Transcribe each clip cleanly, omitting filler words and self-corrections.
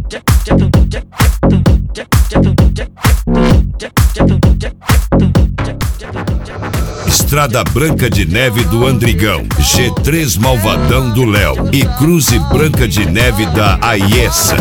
Estrada Branca de Neve do Andrigão, G3 Malvadão do Léo e Cruze Branca de Neve da Aiessa.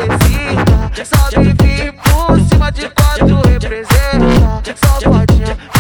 Sabe vir por cima de quatro representa, safadinha.